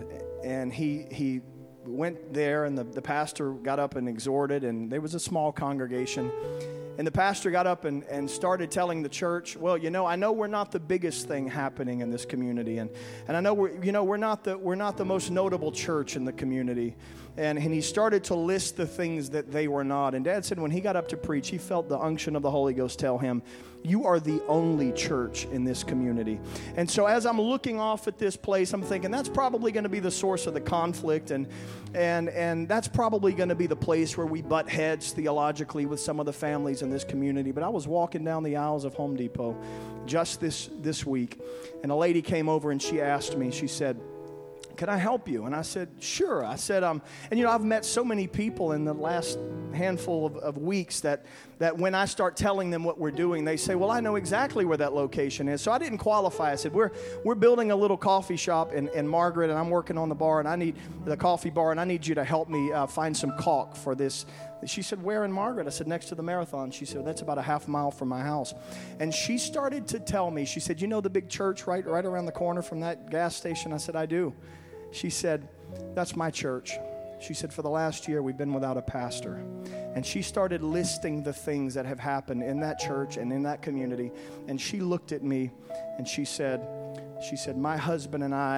he went there, and the pastor got up and exhorted, and there was a small congregation. And the pastor got up and started telling the church, well, you know, I know we're not the biggest thing happening in this community, and I know we're not the most notable church in the community. And he started to list the things that they were not. And Dad said when he got up to preach, he felt the unction of the Holy Ghost tell him, you are the only church in this community. And so as I'm looking off at this place, I'm thinking that's probably going to be the source of the conflict, and that's probably going to be the place where we butt heads theologically with some of the families in this community. But I was walking down the aisles of Home Depot just this week, and a lady came over and she asked me, she said, can I help you? And I said, sure. I said, and you know, I've met so many people in the last handful of weeks that when I start telling them what we're doing, they say, well, I know exactly where that location is. So I didn't qualify. I said, we're building a little coffee shop in Margaret, and I'm working on the bar, and I need the coffee bar, and I need you to help me find some caulk for this. She said, where in Margaret? I said, next to the Marathon. She said, that's about a half mile from my house. And she started to tell me, she said, you know the big church right around the corner from that gas station? I said, I do. She said, that's my church. She said, for the last year, we've been without a pastor. And she started listing the things that have happened in that church and in that community. And she looked at me and she said, my husband and I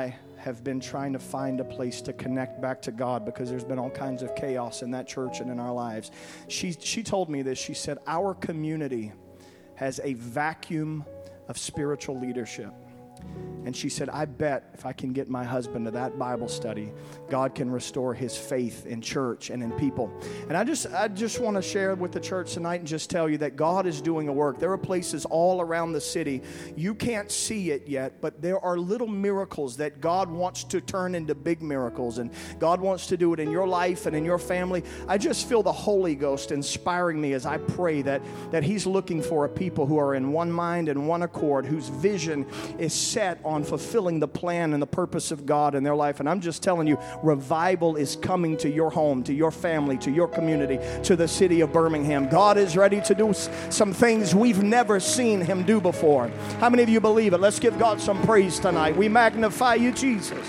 have been trying to find a place to connect back to God because there's been all kinds of chaos in that church and in our lives. She told me this. She said, our community has a vacuum of spiritual leadership. And she said, I bet if I can get my husband to that Bible study, God can restore his faith in church and in people. And I just want to share with the church tonight and just tell you that God is doing a work. There are places all around the city. You can't see it yet, but there are little miracles that God wants to turn into big miracles. And God wants to do it in your life and in your family. I just feel the Holy Ghost inspiring me as I pray that He's looking for a people who are in one mind and one accord, whose vision is set on fulfilling the plan and the purpose of God in their life. And I'm just telling you, revival is coming to your home, to your family, to your community, to the city of Birmingham. God is ready to do some things we've never seen Him do before. How many of you believe it? Let's give God some praise tonight. We magnify you, Jesus.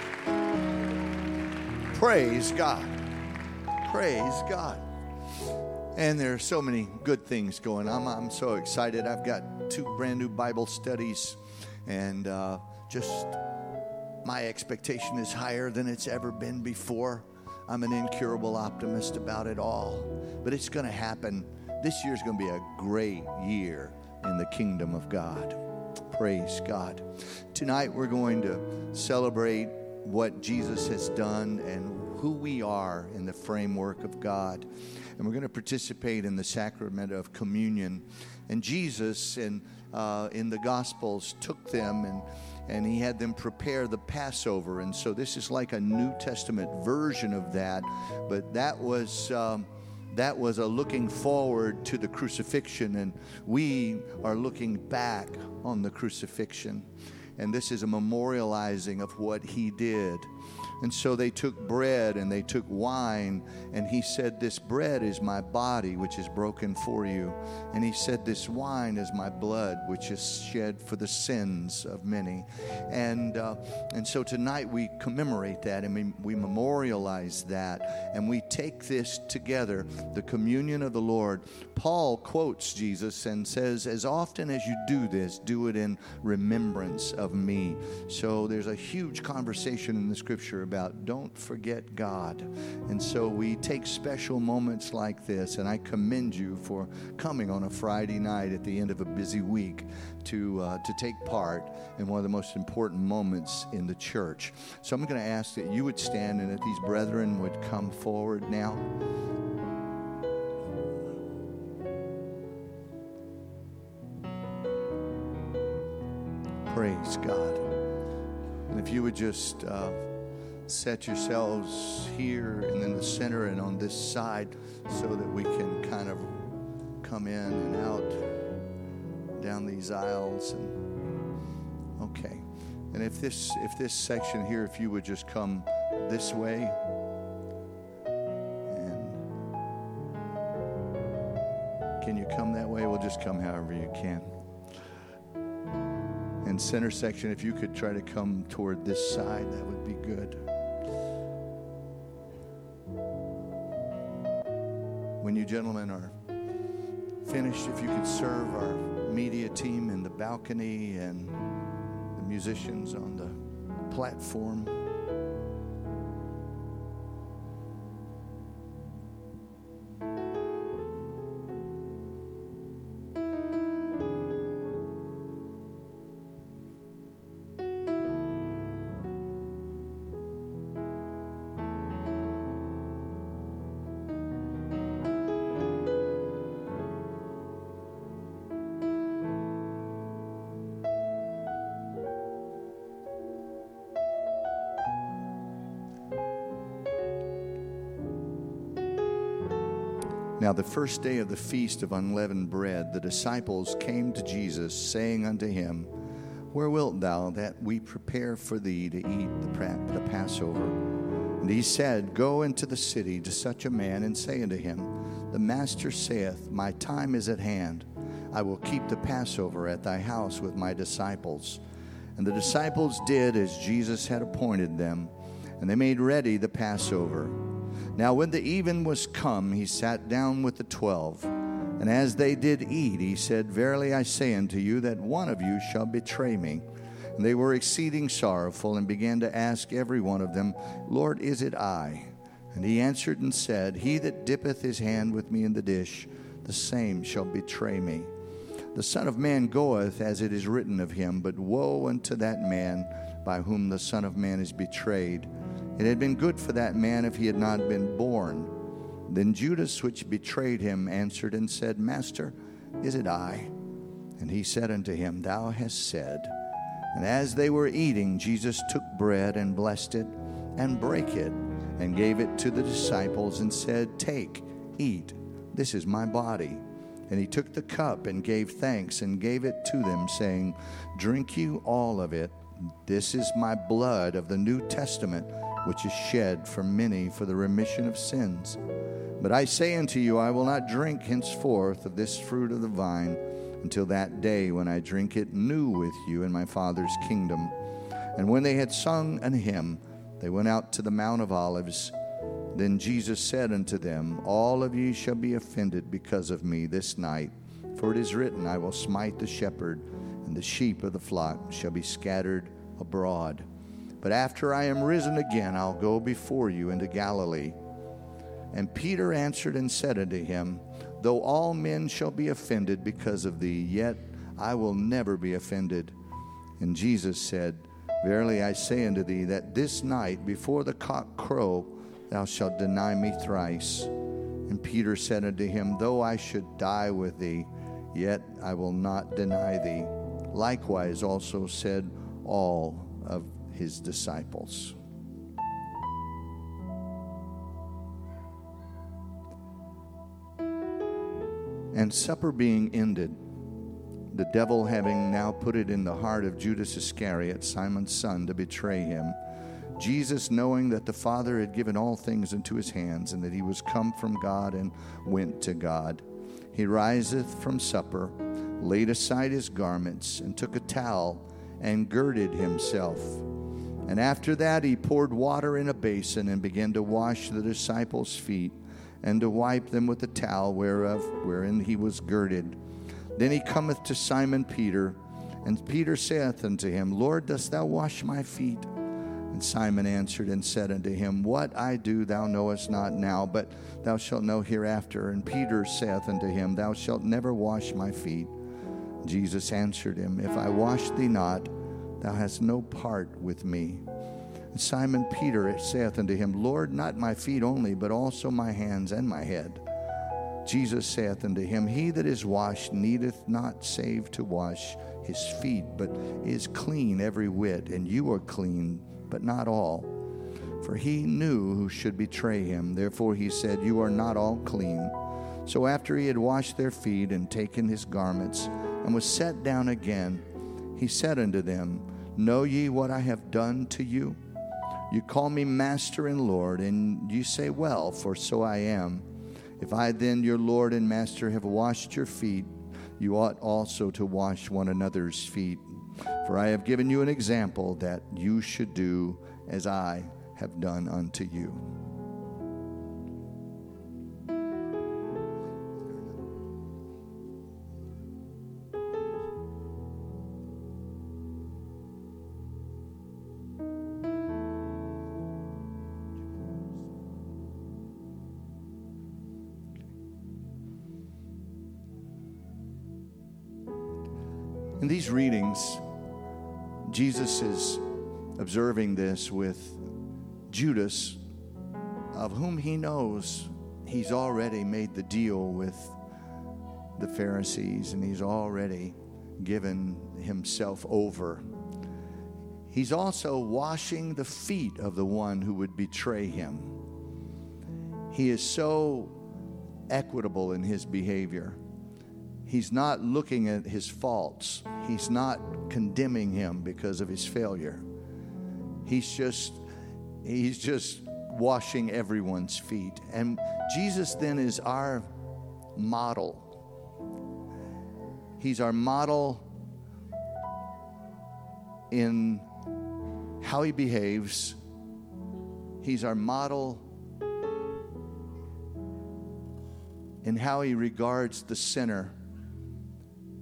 Praise God. Praise God. And there are so many good things going on. I'm so excited. I've got 2 brand new Bible studies. And just my expectation is higher than it's ever been before. I'm an incurable optimist about it all. But it's going to happen. This year's going to be a great year in the kingdom of God. Praise God. Tonight we're going to celebrate what Jesus has done and who we are in the framework of God. And we're going to participate in the sacrament of communion. And Jesus in the Gospels took them and He had them prepare the Passover. And so this is like a New Testament version of that. But that was a looking forward to the crucifixion, and we are looking back on the crucifixion. And this is a memorializing of what He did. And so they took bread and they took wine, and He said, this bread is my body, which is broken for you. And He said, this wine is my blood, which is shed for the sins of many. And so tonight we commemorate that, and we memorialize that, and we take this together, the communion of the Lord. Paul quotes Jesus and says, as often as you do this, do it in remembrance of me. So there's a huge conversation in the Scripture about don't forget God. And so we take special moments like this, and I commend you for coming on a Friday night at the end of a busy week to take part in one of the most important moments in the church. So I'm going to ask that you would stand and that these brethren would come forward now. Praise God. And if you would just set yourselves here and in the center and on this side so that we can kind of come in and out down these aisles. And okay. And if this section here, if you would just come this way. And can you come that way? We'll just come however you can. And center section, if you could try to come toward this side, that would be good. When you gentlemen are finished, if you could serve our media team in the balcony and the musicians on the platform. Now the first day of the feast of unleavened bread, the disciples came to Jesus, saying unto him, Where wilt thou that we prepare for thee to eat the Passover? And he said, Go into the city to such a man, and say unto him, The Master saith, My time is at hand. I will keep the Passover at thy house with my disciples. And the disciples did as Jesus had appointed them, and they made ready the Passover. Now when the even was come, he sat down with the 12. And as they did eat, he said, Verily I say unto you, that one of you shall betray me. And they were exceeding sorrowful, and began to ask every one of them, Lord, is it I? And he answered and said, He that dippeth his hand with me in the dish, the same shall betray me. The Son of Man goeth as it is written of him, but woe unto that man by whom the Son of Man is betrayed. It had been good for that man if he had not been born. Then Judas, which betrayed him, answered and said, Master, is it I? And he said unto him, Thou hast said. And as they were eating, Jesus took bread and blessed it, and brake it, and gave it to the disciples, and said, Take, eat, this is my body. And he took the cup and gave thanks, and gave it to them, saying, Drink you all of it. This is my blood of the New Testament, which is shed for many for the remission of sins. But I say unto you, I will not drink henceforth of this fruit of the vine, until that day when I drink it new with you in my Father's kingdom. And when they had sung an hymn, they went out to the Mount of Olives. Then Jesus said unto them, All of ye shall be offended because of me this night. For it is written, I will smite the shepherd, and the sheep of the flock shall be scattered abroad. But after I am risen again, I'll go before you into Galilee. And Peter answered and said unto him, Though all men shall be offended because of thee, yet I will never be offended. And Jesus said, Verily I say unto thee, that this night before the cock crow, thou shalt deny me thrice. And Peter said unto him, Though I should die with thee, yet I will not deny thee. Likewise also said all of his disciples. And supper being ended, the devil having now put it in the heart of Judas Iscariot, Simon's son, to betray him, Jesus, knowing that the Father had given all things into his hands, and that he was come from God and went to God, he riseth from supper, laid aside his garments, and took a towel, and girded himself. And after that he poured water in a basin, and began to wash the disciples' feet, and to wipe them with the towel wherein he was girded. Then he cometh to Simon Peter, and Peter saith unto him, Lord, dost thou wash my feet? And Simon answered and said unto him, What I do thou knowest not now, but thou shalt know hereafter. And Peter saith unto him, Thou shalt never wash my feet. Jesus answered him, If I wash thee not, thou hast no part with me. And Simon Peter saith unto him, Lord, not my feet only, but also my hands and my head. Jesus saith unto him, He that is washed needeth not save to wash his feet, but is clean every whit. And you are clean, but not all. For he knew who should betray him. Therefore he said, You are not all clean. So after he had washed their feet and taken his garments, and was set down again, he said unto them, Know ye what I have done to you? You call me Master and Lord, and you say, Well, for so I am. If I then, your Lord and Master, have washed your feet, you ought also to wash one another's feet. For I have given you an example that you should do as I have done unto you. In these readings, Jesus is observing this with Judas, of whom he knows he's already made the deal with the Pharisees, and he's already given himself over. He's also washing the feet of the one who would betray him. He is so equitable in his behavior. He's not looking at his faults. He's not condemning him because of his failure. He's just washing everyone's feet. And Jesus then is our model. He's our model in how he behaves. He's our model in how he regards the sinner.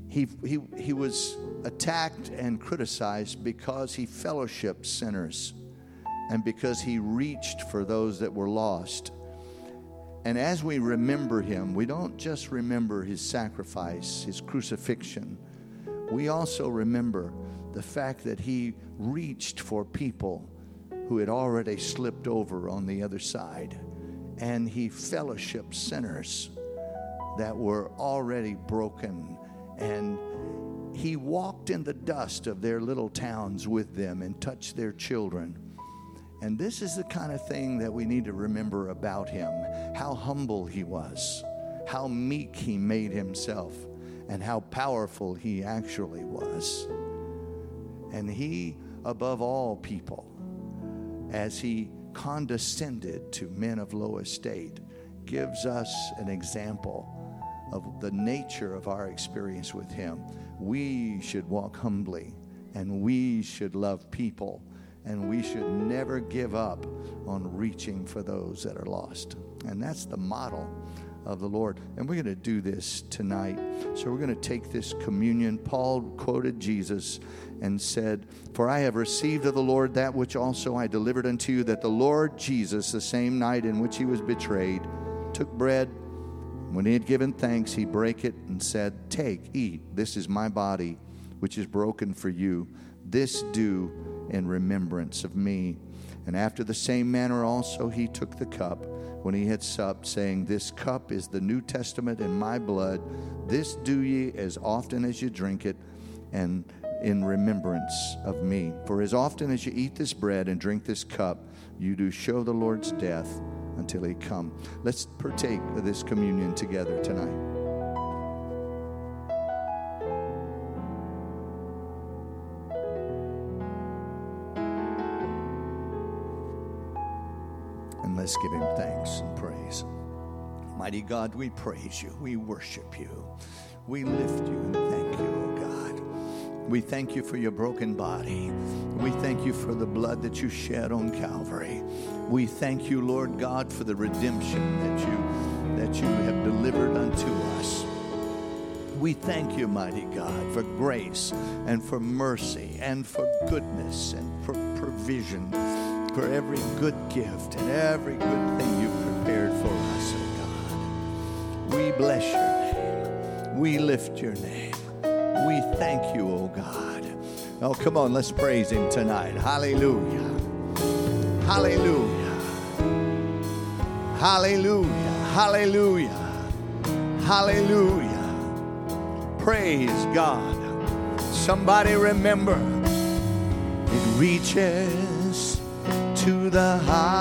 He was attacked and criticized because he fellowshiped sinners and because he reached for those that were lost. And as we remember him, we don't just remember his sacrifice, his crucifixion. We also remember the fact that he reached for people who had already slipped over on the other side. And he fellowshiped sinners that were already broken. And he walked in the dust of their little towns with them and touched their children. And this is the kind of thing that we need to remember about him. How humble he was, how meek he made himself, and how powerful he actually was. And he, above all people, as he condescended to men of low estate, gives us an example of the nature of our experience with him. We should walk humbly, and we should love people, and we should never give up on reaching for those that are lost. And that's the model of the Lord. And we're going to do this tonight. So we're going to take this communion. Paul quoted Jesus and said, "For I have received of the Lord that which also I delivered unto you, that the Lord Jesus, the same night in which he was betrayed, took bread. When he had given thanks, he brake it and said, 'Take, eat. This is my body, which is broken for you. This do in remembrance of me.' And after the same manner also he took the cup when he had supped, saying, 'This cup is the New Testament in my blood. This do ye as often as you drink it, and in remembrance of me. For as often as you eat this bread and drink this cup, you do show the Lord's death until he come.'" Let's partake of this communion together tonight. And let's give him thanks and praise. Mighty God, we praise you. We worship you. We lift you and thank you, oh God. We thank you for your broken body. We thank you for the blood that you shed on Calvary. We thank you, Lord God, for the redemption that you have delivered unto us. We thank you, mighty God, for grace and for mercy and for goodness and for provision, for every good gift and every good thing you've prepared for us, oh God. We bless your name. We lift your name. We thank you, oh God. Oh, come on, let's praise him tonight. Hallelujah. Hallelujah. Hallelujah. Hallelujah. Hallelujah. Praise God. Somebody remember, it reaches to the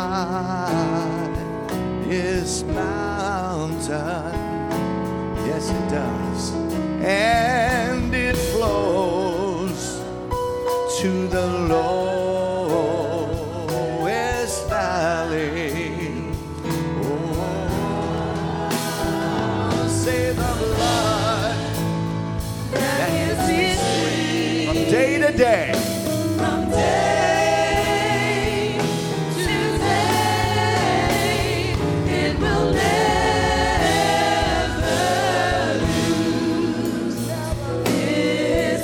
highest mountain. Yes, it does. And it flows to the lowest valley. Oh, say the blood that gives me strength from day to day. From day to day, it will never lose its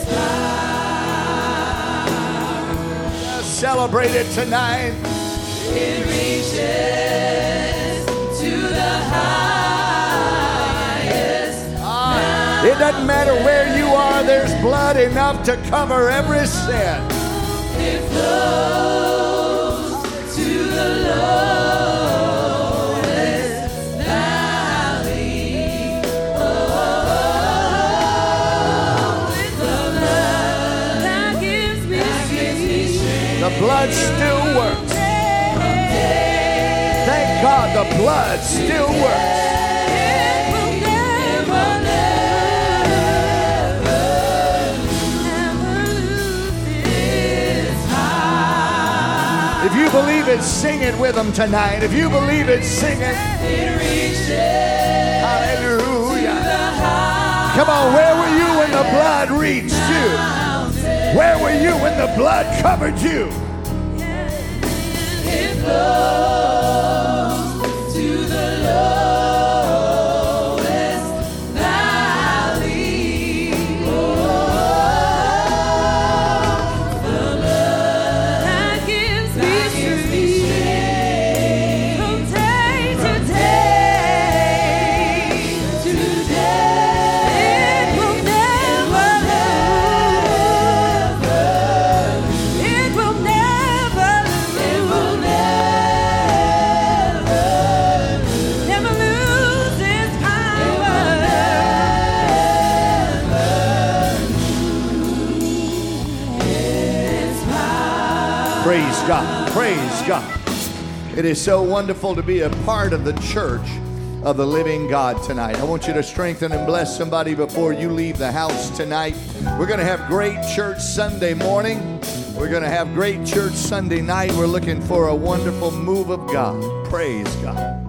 power. Celebrate it tonight. It reaches to the highest. It doesn't matter where you are, there's blood enough to cover every sin. It flows to the lowest valley. Oh, it's the blood that gives me strength. The blood still works. Thank God the blood still works. If you believe it, sing it with them tonight. If you believe it, sing it. Hallelujah. Come on, where were you when the blood reached you? Where were you when the blood covered you? It flows to the lowest valley. Oh, God. Praise God. It is so wonderful to be a part of the church of the living God tonight. I want you to strengthen and bless somebody before you leave the house tonight. We're going to have great church Sunday morning. We're going to have great church Sunday night. We're looking for a wonderful move of God. Praise God.